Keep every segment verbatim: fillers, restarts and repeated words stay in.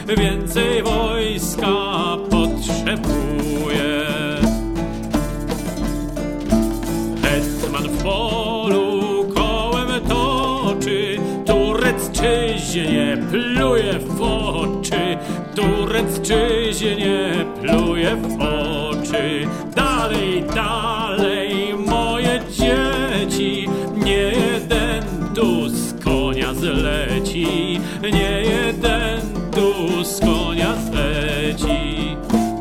więcej wojska potrzebuje. Hetman w polu kołem toczy, Turecczyźnie pluje w oczy, Turecczyźnie pluje w oczy. Dalej, dalej, moje dzieci, nie jeden tu z konia zleci, nie jeden tu z konia zleci.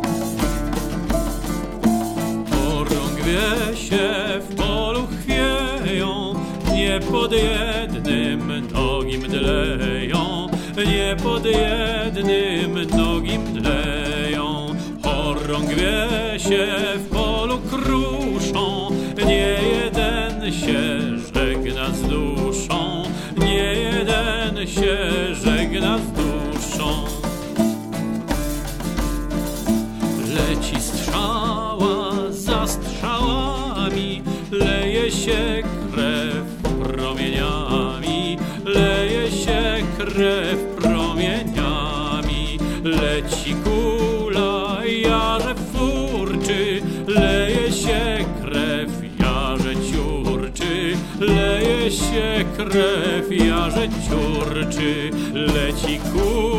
Chorągwie się w polu chwieją, nie pod jednym nogi mdleją, nie pod jednym nogi mdleją. Chorągwie się w polu kruszą, nie jeden się żegna z duszą, nie jeden się żegna z duszą. Leci strzała za strzałami, leje się krew promieniami, leje się krew promieniami. Leci kula, jarze furczy, leje się krew, jarze ciurczy, leje się krew, jarze ciurczy. Leci kula,